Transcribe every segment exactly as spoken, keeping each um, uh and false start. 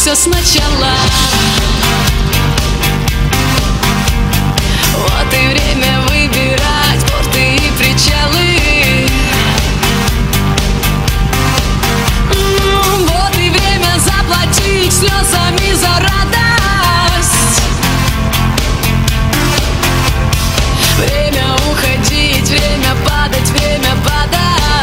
все сначала. Вот и время выбирать порты и причалы. М-м, вот и время заплатить слезами за радость. Время уходить, время падать, время падать.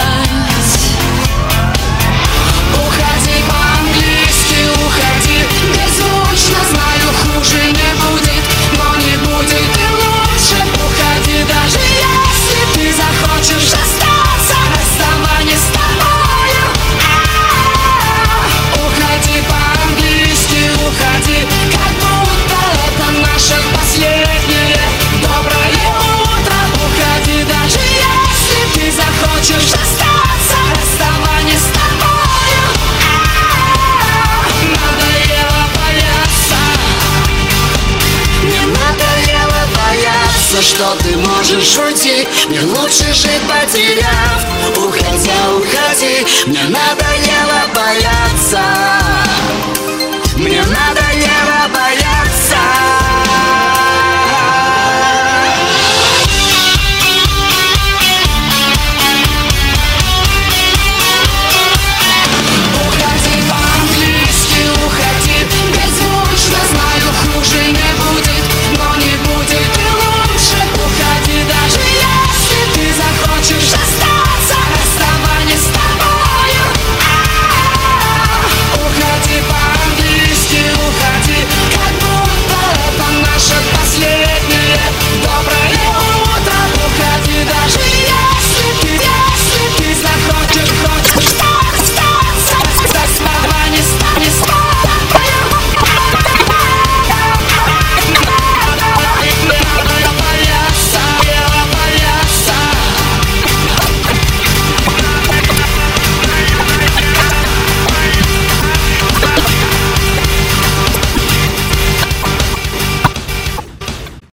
Уходи по-английски, уходи беззвучно, знаю, хуже не будет, но не будет и лучше. Уходи, даже если ты захочешь остаться, расставание с тобою. А-а-а. Уходи по-английски, уходи, как будто это наше последнее доброе утро. Уходи, даже если ты захочешь остаться, расставание с тобою. А-а-а. Надоело бояться, мне надоело бояться, что ты можешь уйти. Мне лучше жить, потеряв. Уходя, уходи, мне надоело бояться, мне надоело бояться.